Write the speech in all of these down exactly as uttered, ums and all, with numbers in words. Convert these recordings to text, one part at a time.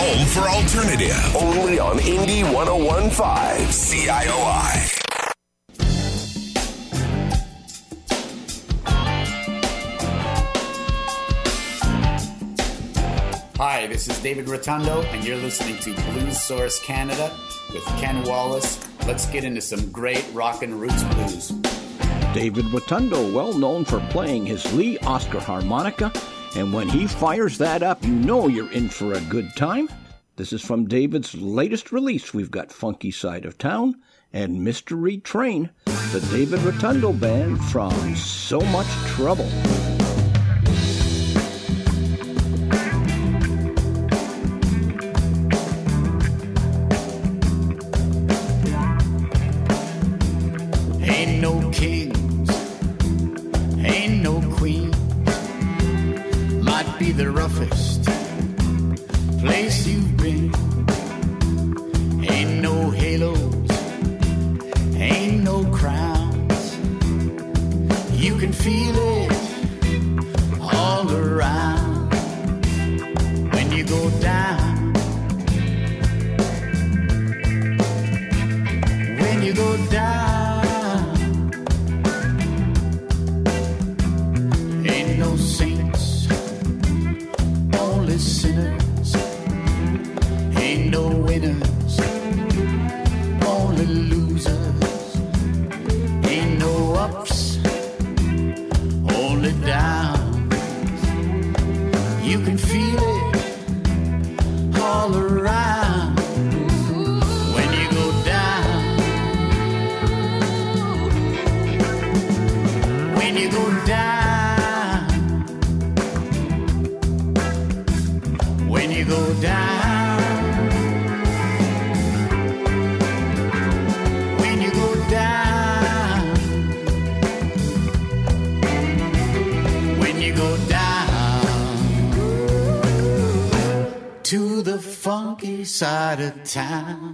home for alternative. Only on Indy one oh one point five C I O I. Hi, this is David Rotundo, and you're listening to Blues Source Canada with Ken Wallace. Let's get into some great rockin' roots blues. David Rotundo, well known for playing his Lee Oscar harmonica, and when he fires that up, you know you're in for a good time. This is from David's latest release. We've got Funky Side of Town and Mystery Train, the David Rotundo Band from So Much Trouble. Ain't no kings, ain't no queens, might be the roughest place you've been. Ain't no halos, ain't no crowns, you can feel it all around when you go down, when you go down. Sinners, ain't no winners, only losers, ain't no ups, only downs, you can feel it all around when you go down, when you go down. When you go down, when you go down, when you go down to the funky side of town.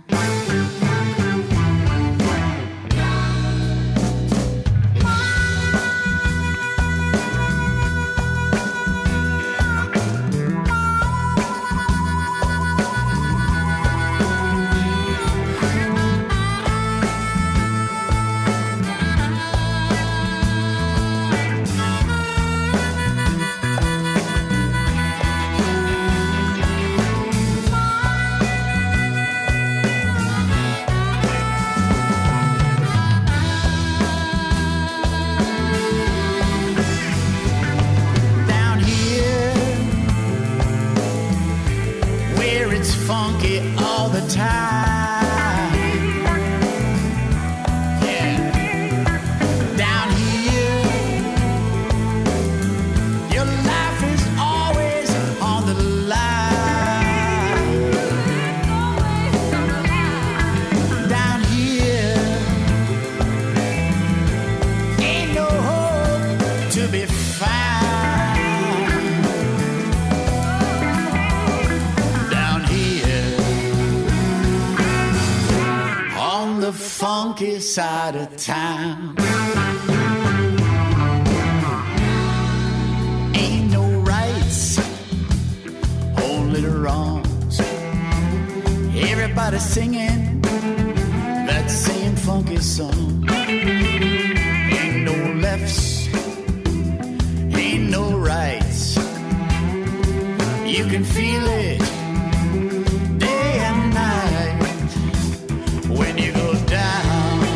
Side of town, ain't no rights, only the wrongs. Everybody singing that same funky song. Ain't no lefts, ain't no rights. You can feel it day and night when you go down.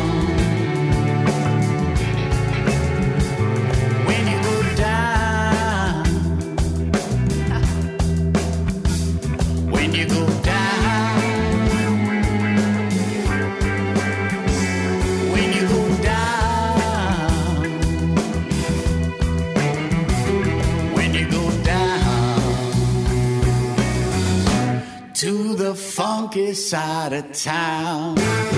Funky side of town.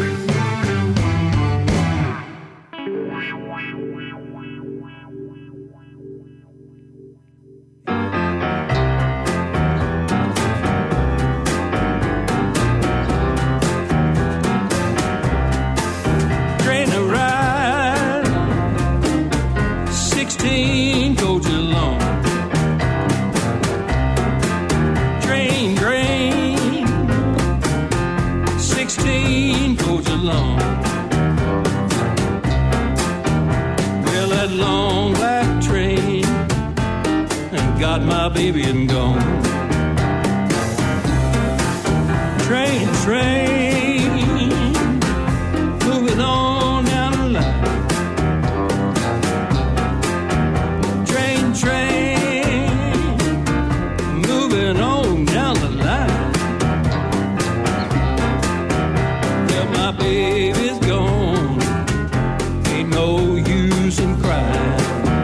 Train to ride, sixteen coaches long. Train, train. got my baby and gone. Train, train, moving on down the line. Train, train, moving on down the line. Well, my baby's gone, ain't no use in crying.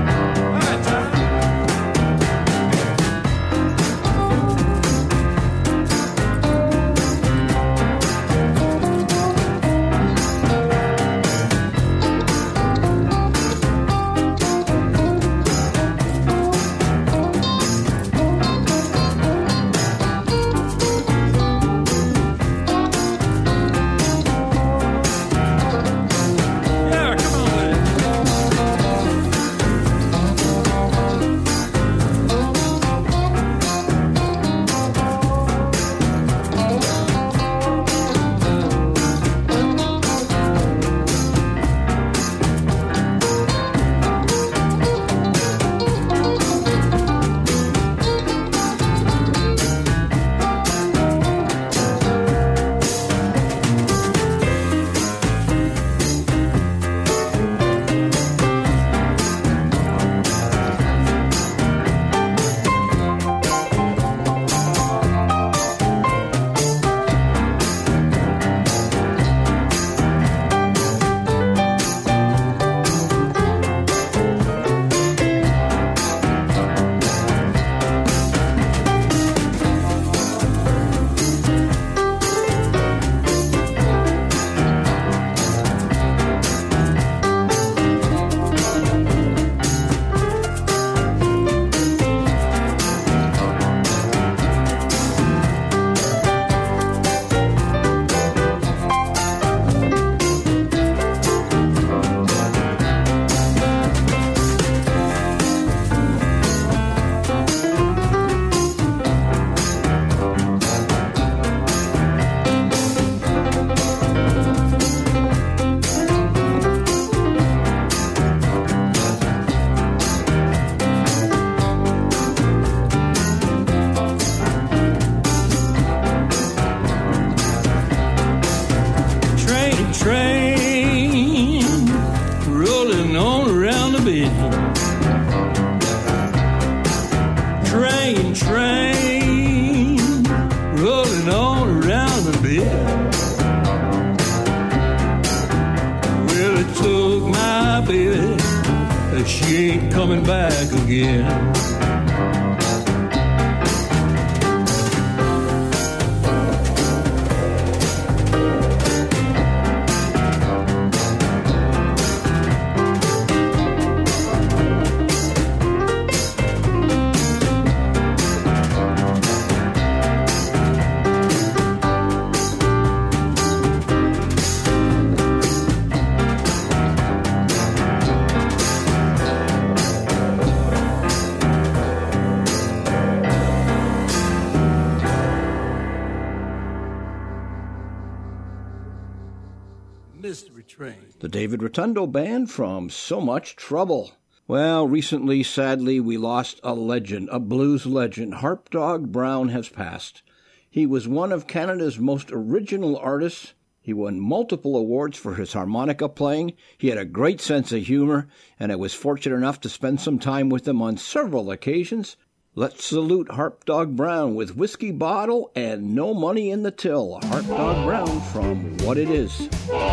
The David Rotundo Band from So Much Trouble. Well, recently, sadly, we lost a legend, a blues legend. Harp Dog Brown has passed. He was one of Canada's most original artists. He won multiple awards for his harmonica playing. He had a great sense of humor, and I was fortunate enough to spend some time with him on several occasions. Let's salute Harp Dog Brown with Whiskey Bottle and No Money in the Till. Harp Dog Brown from What It Is.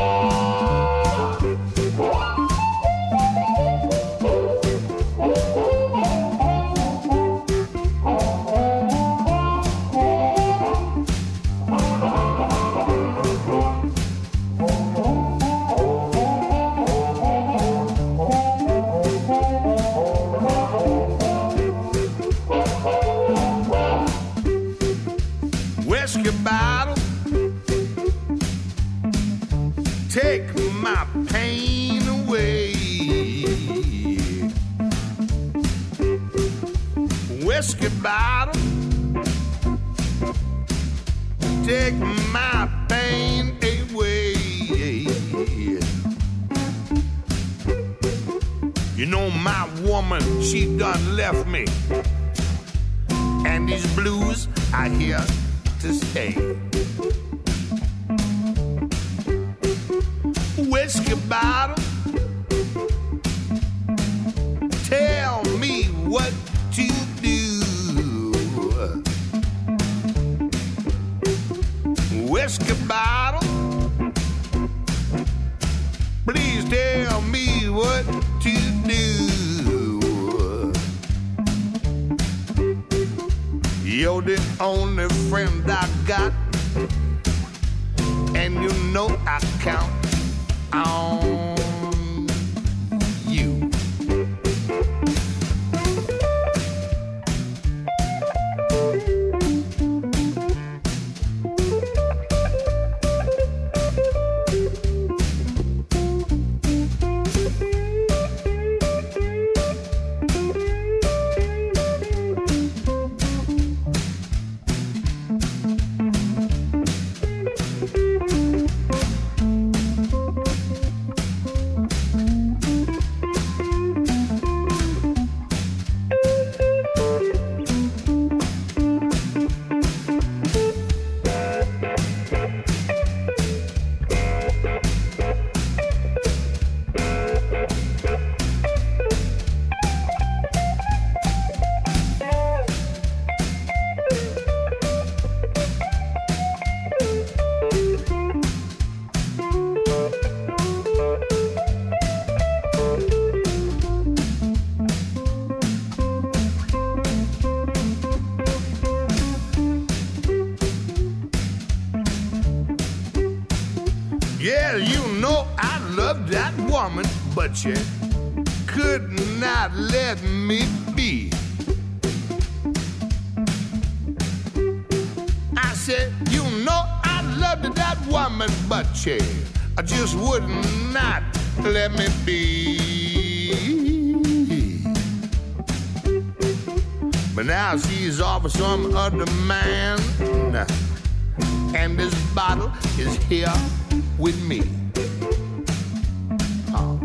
Whiskey bottle, take my pain away. Whiskey bottle, take my pain away. You know my woman, she done left me. and these blues are here to stay. Whiskey bottle, tell me what to do. Whiskey bottle, please tell me what to do. You're the only friend I got, and you know I count on you. Yeah, you know I love that woman, but you could not let me be. I said, you know I loved that woman, but you just would not let me be. But now she's off with some other man, and this bottle is here with me. Oh.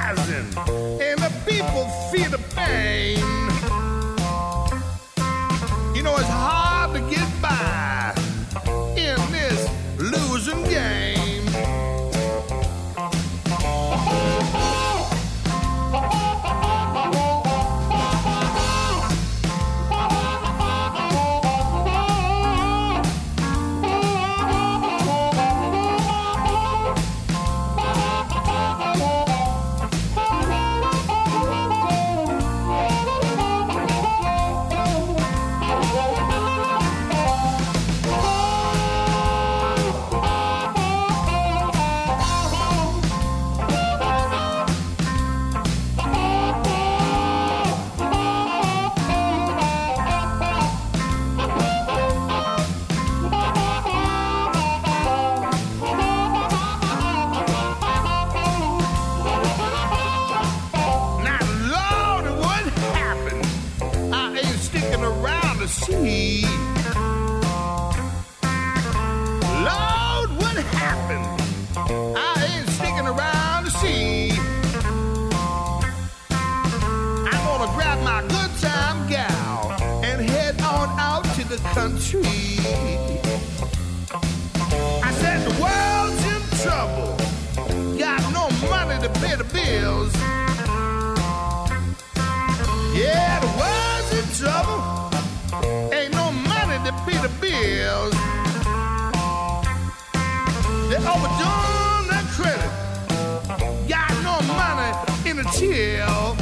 rising, and the people feel the pain. You know, it's hard to get by in this losing game. See, Lord, what happened? I ain't sticking around to see. I'm gonna grab my good time gal and head on out to the country. I said the world's in trouble, got no money to pay the bills. Yeah, the world's in trouble. Ain't no money to pay the bills. They overdone their credit. Got no money in the till.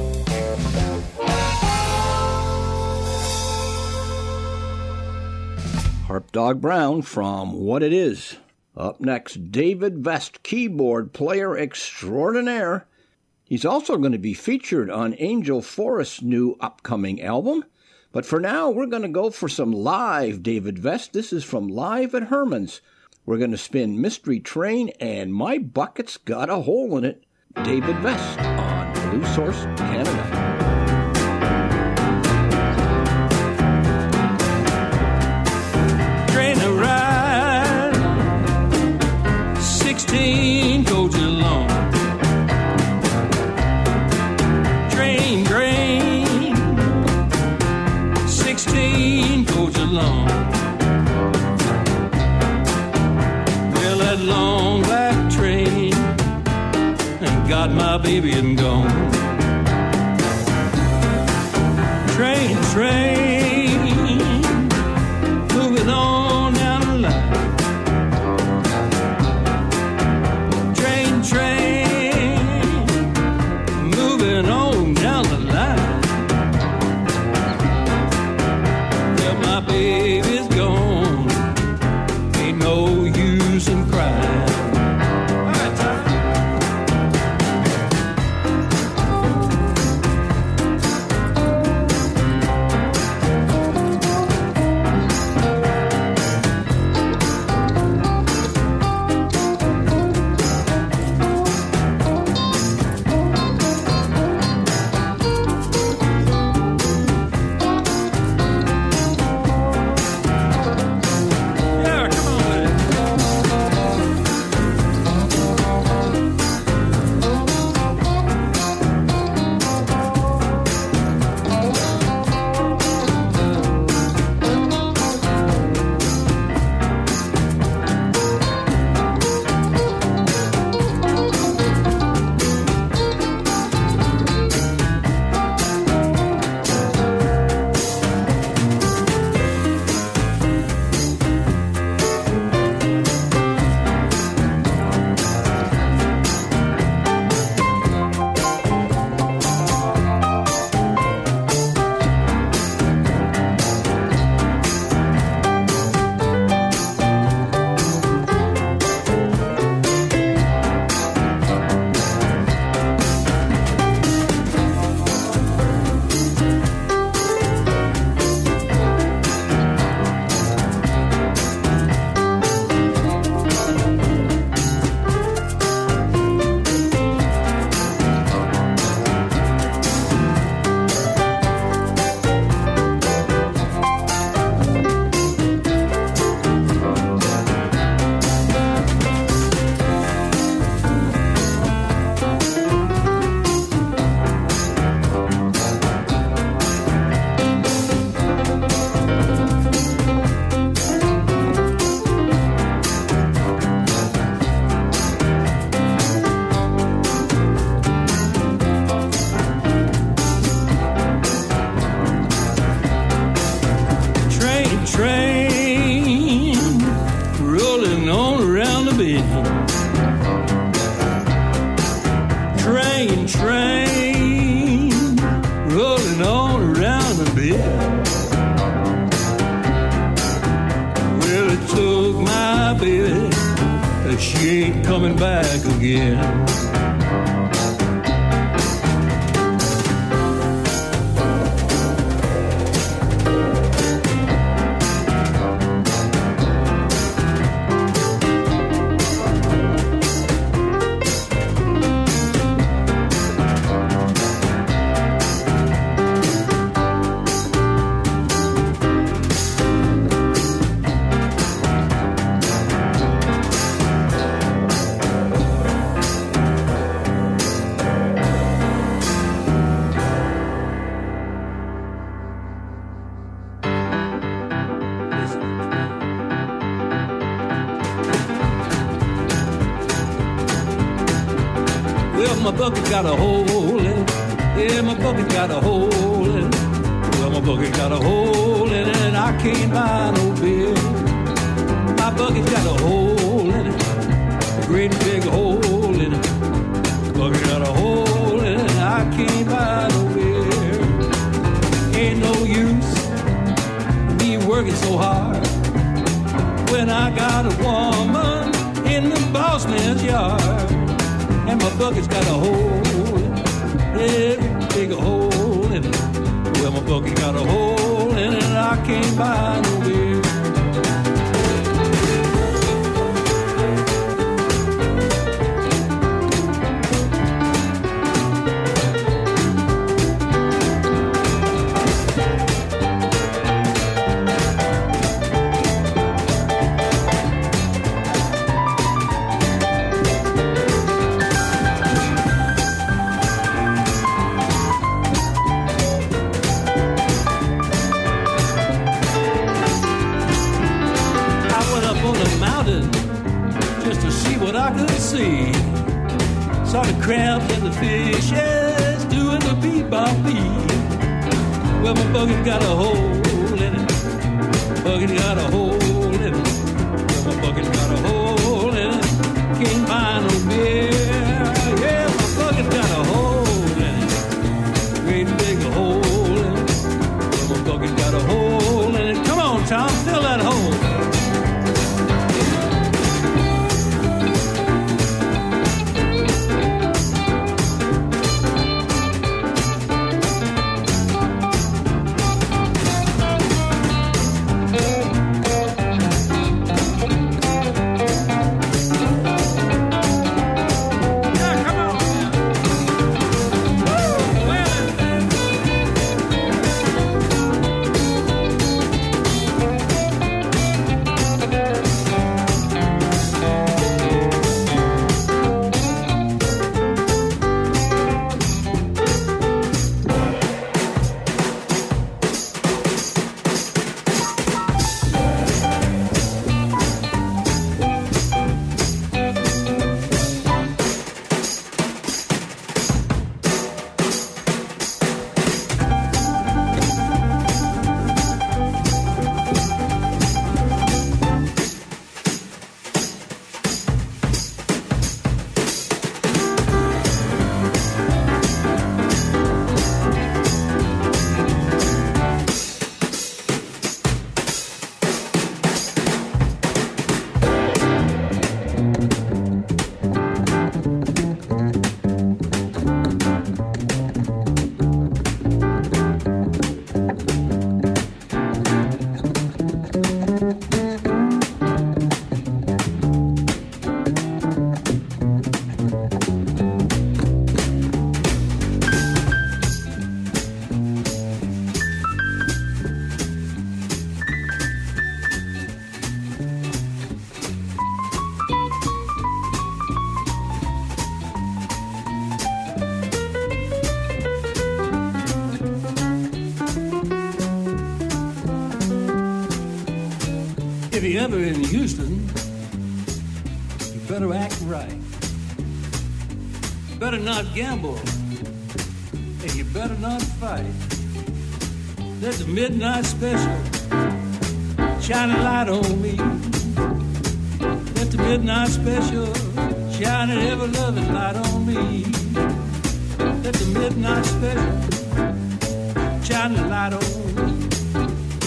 Harp Dog Brown from What It Is. Up next, David Vest, keyboard player extraordinaire. He's also going to be featured on Angel Forrest's new upcoming album. But for now, we're going to go for some live David Vest. This is from Live at Herman's. We're going to spin Mystery Train and My Bucket's Got a Hole in It. David Vest on Blues Source Canada. Train a ride, sixteen coaches long. Train, train, sixteen coaches long. Well, that long black train got my baby and gone. Train, train, moving on down the line. Train, train, moving on down the line. Well, my baby's gone, ain't no use in crying. back again. My bucket got a hole in it. Yeah, my bucket got a hole in it. Well, my bucket got a hole in it, and I can't buy no beer. My bucket got a hole in it, a great big hole in it. My bucket got a hole in it, and I can't buy no beer. Ain't no use me working so hard when I got a woman in the boss man's yard. And my bucket's got a hole in it, every big hole in it. Well, my bucket got a hole in it, and I can't buy no beer. Saw the crabs and the fishes doing the bebop beat. Well, my bucket got a hole in it. Bucket got a hole in it. Well, my bucket got a hole in it. Can't buy no beer. Yeah, my bucket got a hole in it. Great big hole in it. Well, my bucket got a hole in it. Come on, Tom, fill that hole. If you're ever in Houston, you better act right. You better not gamble, and you better not fight. There's a midnight special, shine a light on me. Let the midnight special shine an ever-loving light on me. Let the midnight special shine a light on me.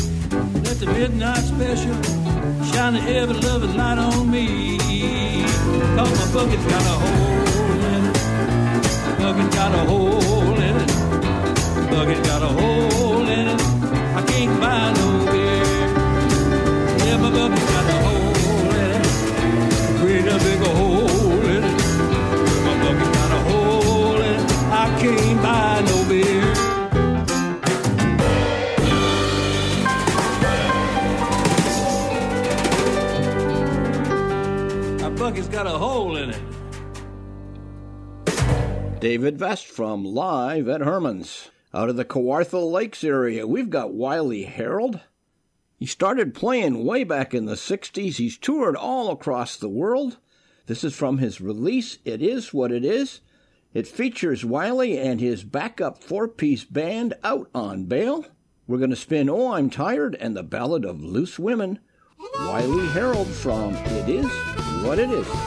Let the midnight special shine an ever-loving light on me. 'cause my bucket's got a hole in it. Bucket got a hole in it. Bucket got a hole in it. I can't buy no beer. Yeah, my bucket got a hole in it. Great a big hole in it. My bucket got a hole in it. I can't buy no beer. My bucket's got a hole in it. David Vest from Live at Herman's. Out of the Kawartha Lakes area, we've got Wiley Harold. He started playing way back in the sixties. He's toured all across the world. This is from his release, It Is What It Is. It features Wiley and his backup four-piece band out on bail. We're going to spin Oh, I'm Tired and the Ballad of Loose Women. Wiley Harold from It Is What It Is.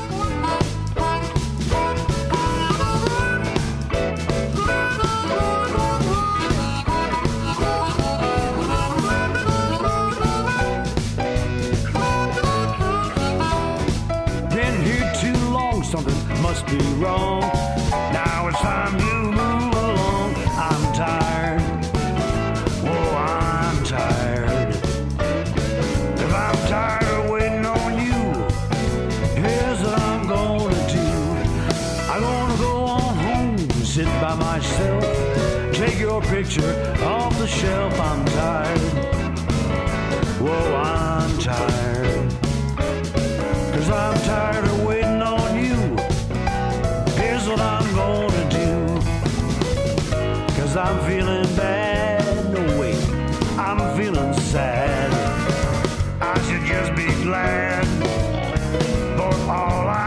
Something must be wrong. Now it's time to move along. I'm tired. Oh, I'm tired. If I'm tired of waiting on you, here's what I'm gonna do. I'm gonna go on home and sit by myself. Take your picture off the shelf. I'm tired. Whoa, I'm tired. 'Cause I'm tired of waiting on you. Here's what I'm gonna do. 'Cause I'm feeling bad. No, wait, I'm feeling sad. I should just be glad for all I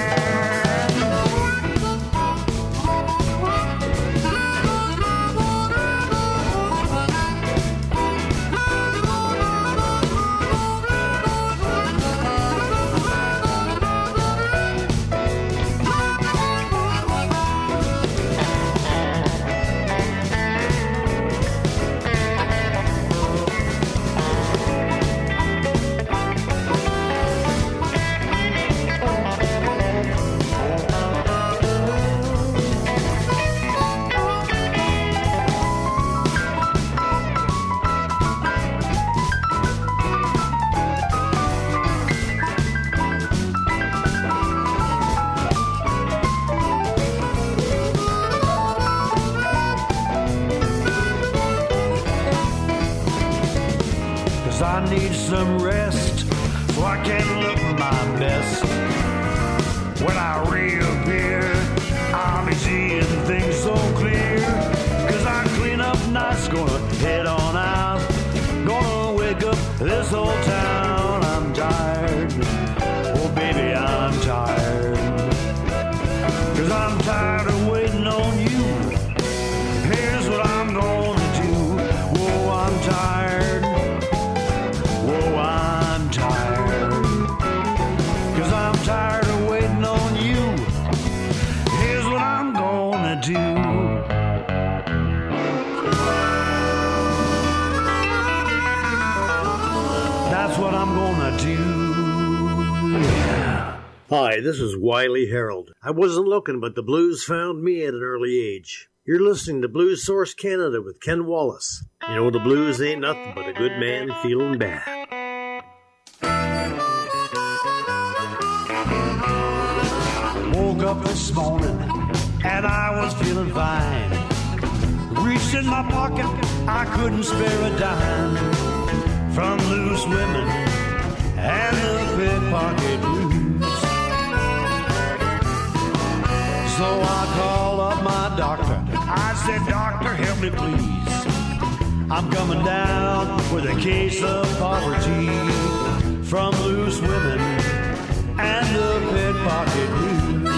I need some rest so I can look my best. When I reappear, I'll be seeing things so clear. 'Cause I clean up nice, gonna head on out. Gonna wake up this whole town. I'm tired. Oh, baby, I'm tired. 'Cause I'm tired of waiting on you. Here's what I'm gonna do. Oh, I'm tired. Oh, I'm tired. 'Cause I'm tired of waiting on you. Here's what I'm gonna do. That's what I'm gonna do. Yeah. Hi, this is Wiley Harold. I wasn't looking, but the blues found me at an early age. You're listening to Blues Source Canada with Ken Wallace. You know, the blues ain't nothing but a good man feeling bad. Woke up this morning and I was feeling fine. Reached in my pocket, I couldn't spare a dime. From loose women and the pickpocket blues. So I called up my doctor. I said, doctor, help me please. I'm coming down with a case of poverty. From loose women and the pickpocket blues.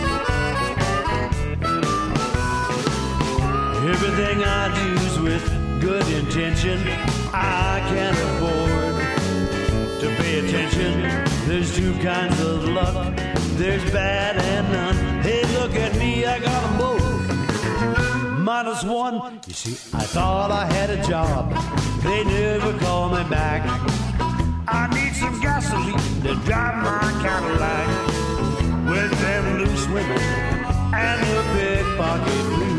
Everything I do's with good intention. I can't afford to pay attention. There's two kinds of luck. There's bad and none. Hey, look at me, I got them both. Minus one. You see, I thought I had a job. They never called me back. I need some gasoline to drive my Cadillac. with them loose women and the pickpocket blues.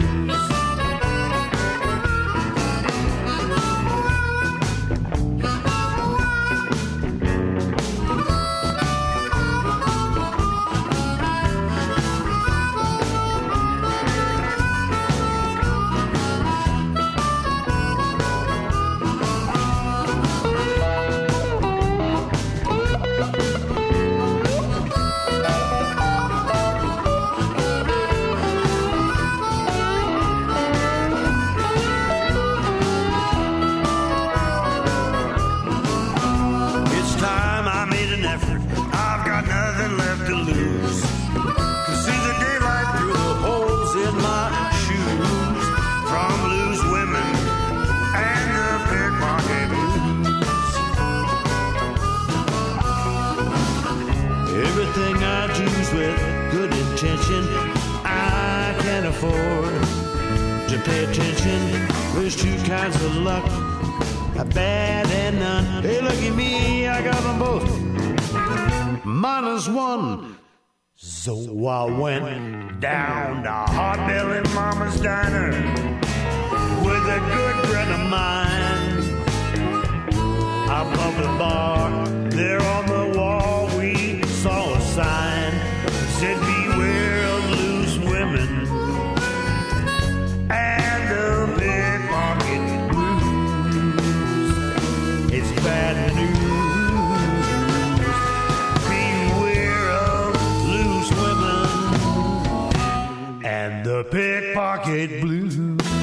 Everything I choose with good intention, I can't afford to pay attention. There's two kinds of luck, a bad and none. Hey, look at me, I got them both, minus one. So I went down to Hot Belly Mama's Diner with a good friend of mine. Above the bar, there on the wall, we saw a sign said beware of loose women and the pickpocket blues. It's bad news. Beware of loose women and the pickpocket blues.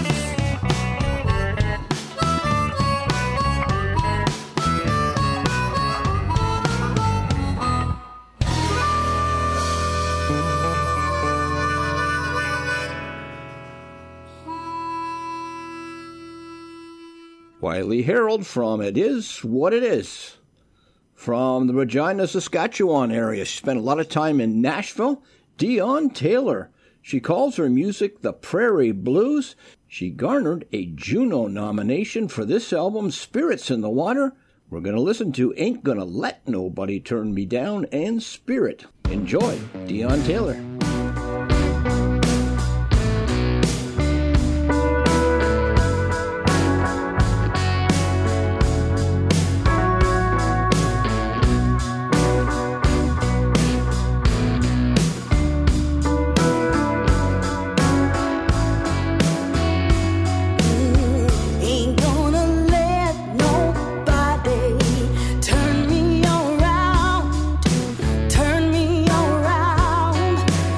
Wiley Harold from It Is What It Is. From the Regina, Saskatchewan area. She spent a lot of time in Nashville. Dion Taylor. She calls her music the Prairie Blues. She garnered a Juno nomination for this album, Spirits in the Water. We're going to listen to Ain't Gonna Let Nobody Turn Me Down and Spirit. Enjoy, Dion Taylor. Turn me around, turn me around.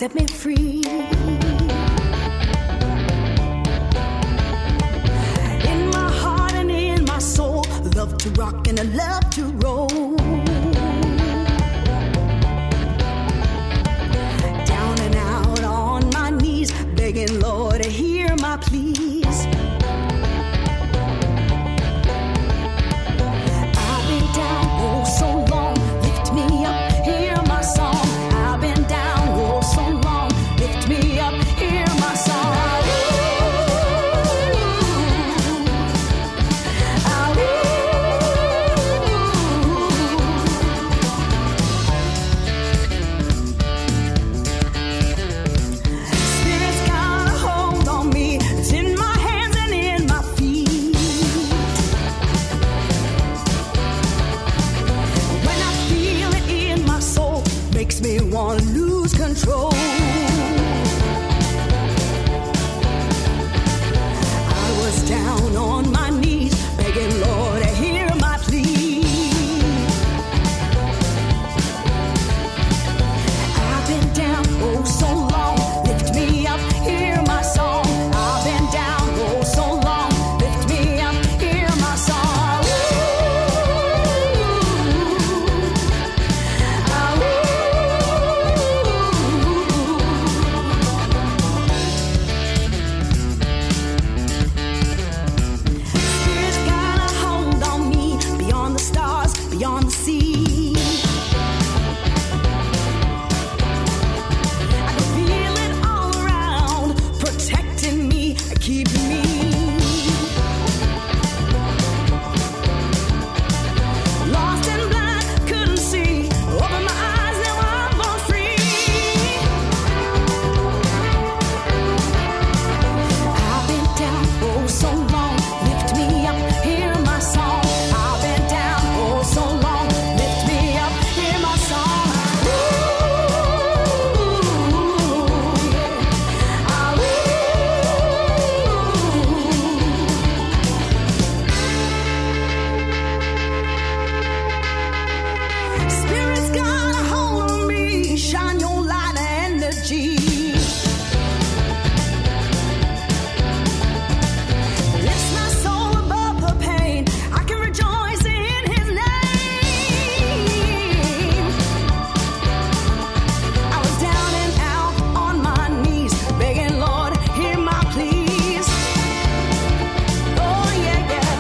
set me free. In my heart and in my soul, love to rock and I love to roll. Down and out on my knees, begging Lord to hear my pleas. I've been down oh so long, lift me up, hear my song. I've been down oh so long, lift me up, hear my song. Spirit's got a hold on me, it's in my hands and in my feet. When I feel it in my soul, makes me want to lose control. I was down on my knees, begging Lord to hear my plea. I've been down oh so long, lift me up, hear my song. I've been down oh so long, lift me up, hear my song. Spirit's got a hold on me, beyond the stars, beyond the sea. I can feel it all around, protecting me, keeping me. Lost and blind, couldn't see. Open my eyes, now I'm born free. I've been down oh so long, lift me up, hear my song. I've been down oh so long, lift me up, hear my song. Ooh, yeah. Ah, ooh. Spirit's got a hold on me, shine your light and energy. Lifts my soul above the pain, I can rejoice in His name. I was down and out on my knees, begging Lord, hear my pleas. Oh yeah, yeah.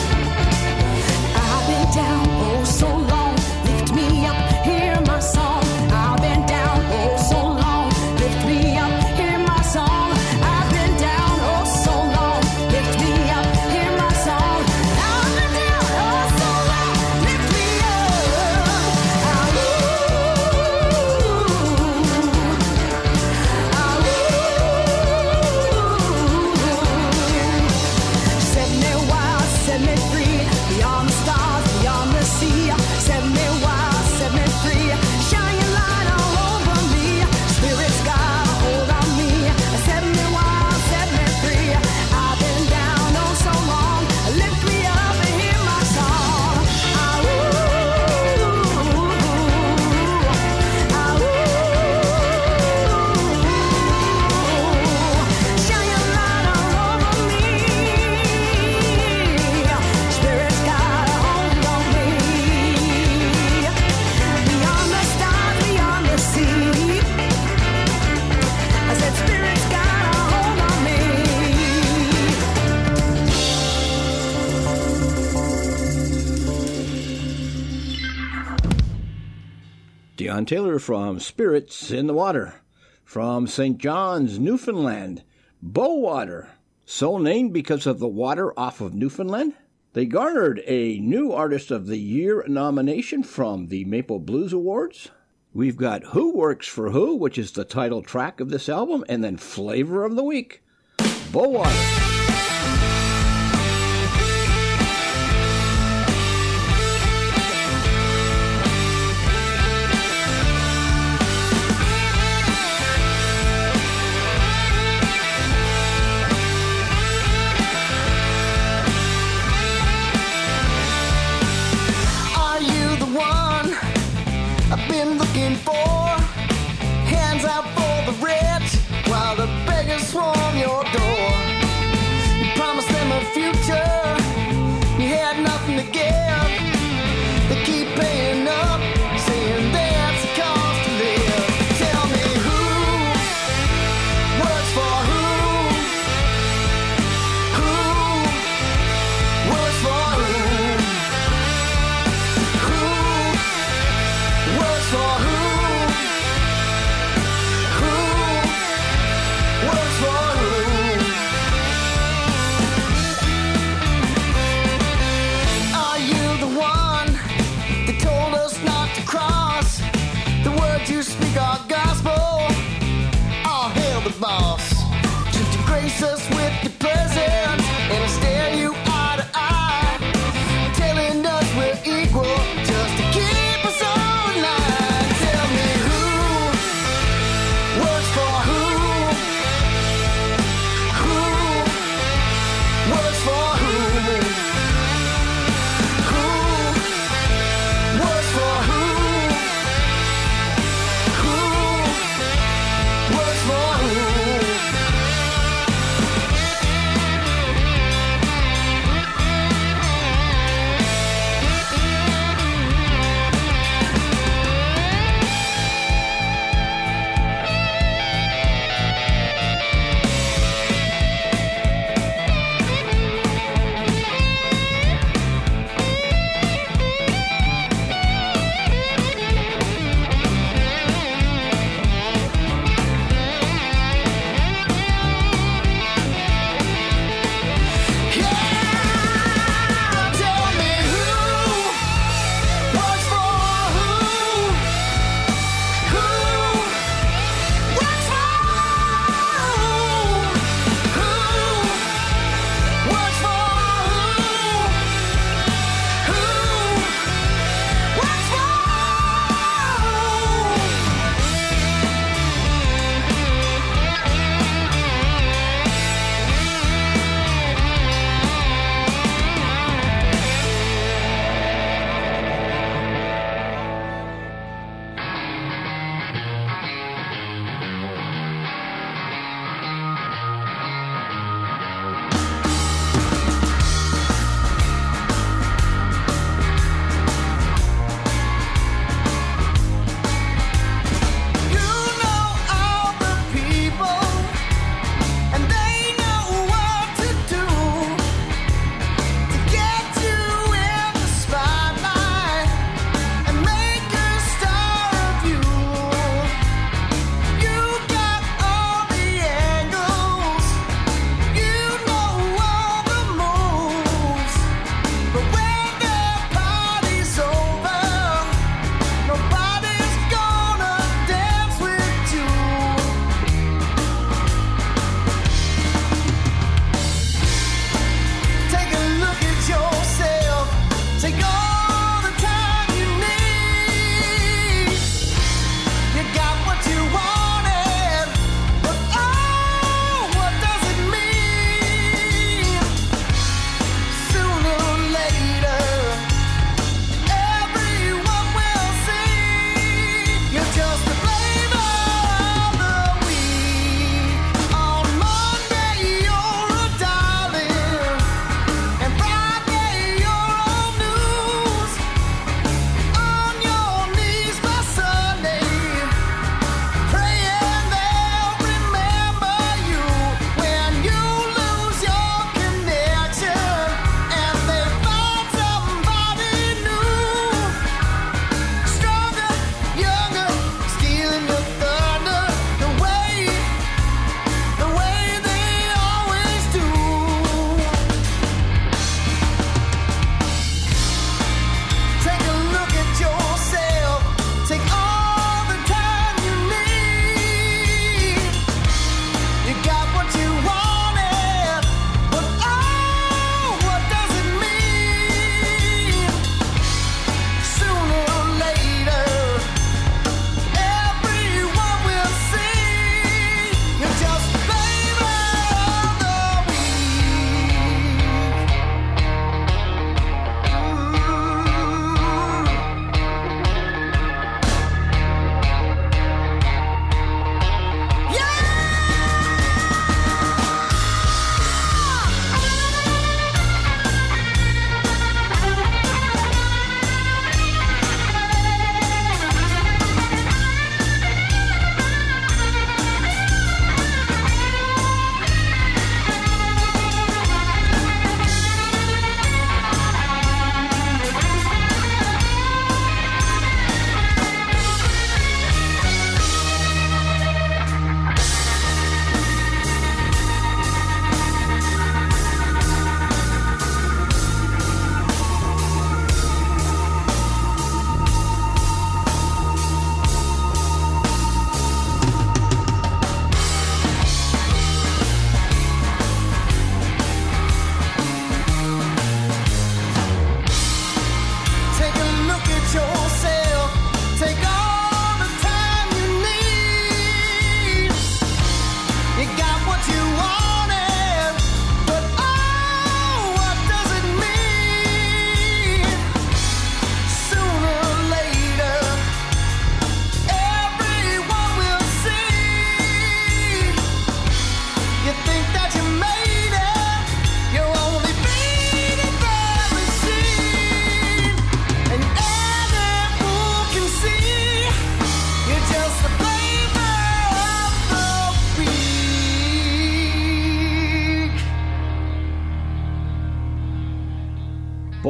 I've been down oh so long, lift me up, hear my song. I've been down oh so long, lift me up, hear my song. I've been down oh so long, lift me up, hear my song. I've been down oh so long, lift me up. Ah, ooh. Ah, ooh. Set me wild, set me free, beyond the stars, beyond the sea. Set me wild, set me free, shine your light all over me. Spirit's got a hold on me, set me wild, set me free. I've been down oh so long, lift me up and hear my song. Ah, ooh. Ah, ooh. Shine your light all over me. Spirit's got a hold on me. Beyond the stars, beyond the sea. I said Spirit's got a hold on me. Deon Taylor from Spirits in the Water. From Saint John's, Newfoundland, Bowater, so named because of the water off of Newfoundland. They garnered a new Artist of the Year nomination from the Maple Blues Awards. We've got Who Works for Who, which is the title track of this album, and then Flavor of the Week, Bowater. Are you the one I've been looking for? Hand hands out for the rich while the beggars swarm your door. You promised them a future, you had nothing to give. They keep paying up, saying that's the cost to live. Tell me who works for who? Who works for who? Who works for who? Who works for who? Are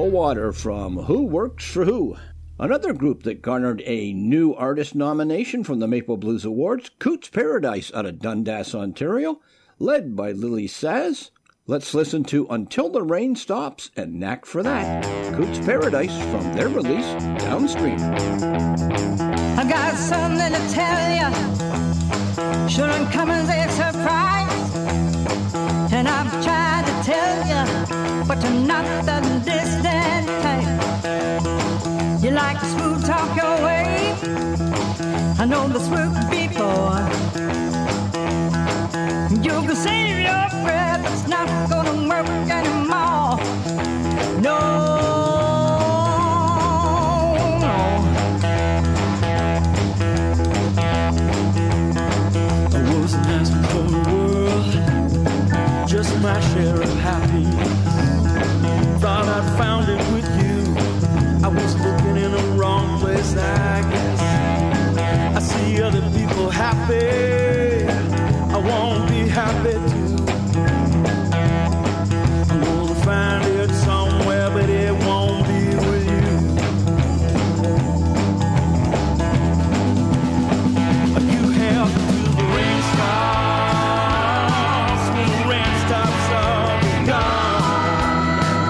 Water from Who Works for Who. Another group that garnered a new artist nomination from the Maple Blues Awards, Coots Paradise out of Dundas, Ontario, led by Lily Saz. Let's listen to Until the Rain Stops and Knack for That. Coots Paradise from their release, Downstream. I got something to tell you, shouldn't come as a surprise. And I've tried to tell you, but you're not the distant type. You like to smooth talk your way, I know this will be before. You can save your breath, it's not gonna work anymore. No, no. I wasn't asking for the world, just my share of happiness. Thought I'd found it with you, I was looking in the wrong place, I guess. I see other people happy, I won't be happy too. I'm gonna find it somewhere, but it won't be with you. You have to the rain stops, when the rain stops, I'll be gone.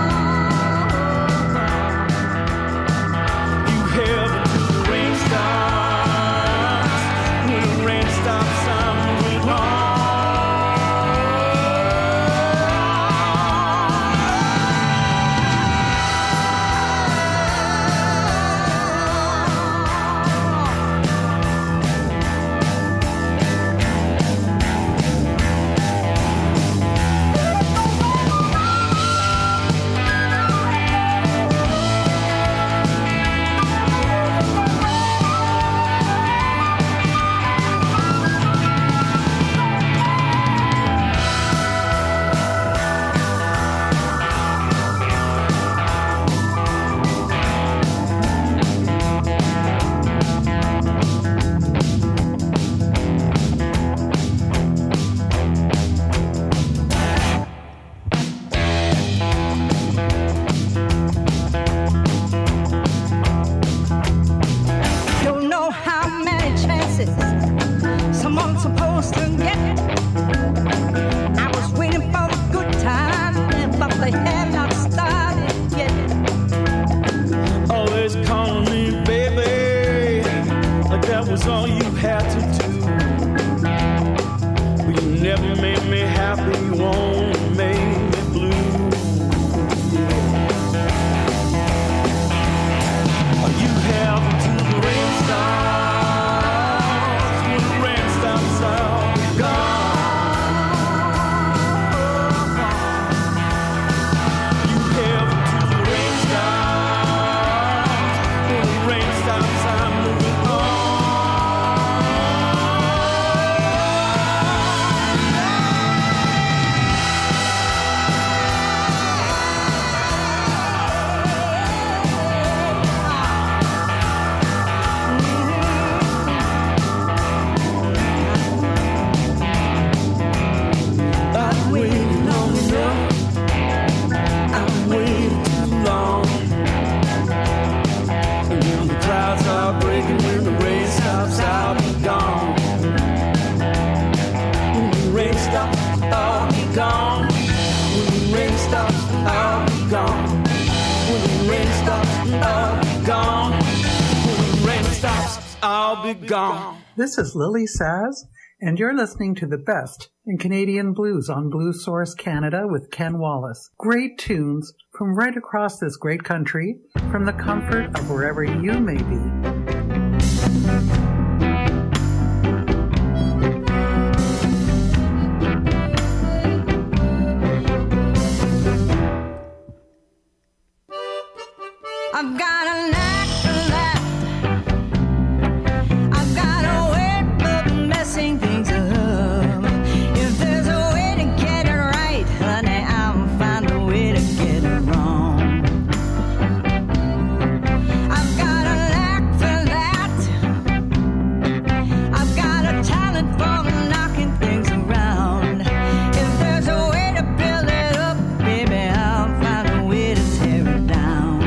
You have to the rain stops, when the rain stops, I'm moving on. Don't know how many chances someone's supposed to get. I was waiting for the good time, but they have not started yet. Always calling me baby, like that was all you had to do. But you never made me happy, you only made me blue. You have to the rain stops, when the rain stops, I'll be gone. You have to the rain stops, when the rain stops, I'm moving I've waited long enough, I've waited too long. And when the clouds are breaking, when the rain stops, I'll be gone. When the rain stops, I'll be gone. When the rain stops, I'll be gone. When the rain stops, I'll be gone. When the rain stops, I'll be gone. This is Lily Saz, and you're listening to the best in Canadian blues on Blues Source Canada with Ken Wallace. Great tunes from right across this great country, from the comfort of wherever you may be. I've got a knack for that. I've got a way of messing things up. If there's a way to get it right, honey, I'll find a way to get it wrong. I've got a knack for that. I've got a talent for knocking things around. If there's a way to build it up, baby, I'll find a way to tear it down.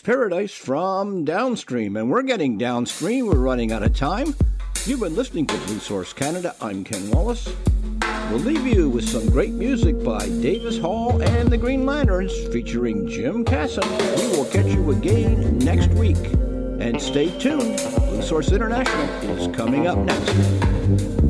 Paradise from Downstream. And we're getting downstream. We're running out of time. You've been listening to Blue Source Canada. I'm Ken Wallace. We'll leave you with some great music by Davis Hall and the Green Lanterns featuring Jim Casson. We will catch you again next week. And stay tuned. Blue Source International is coming up next.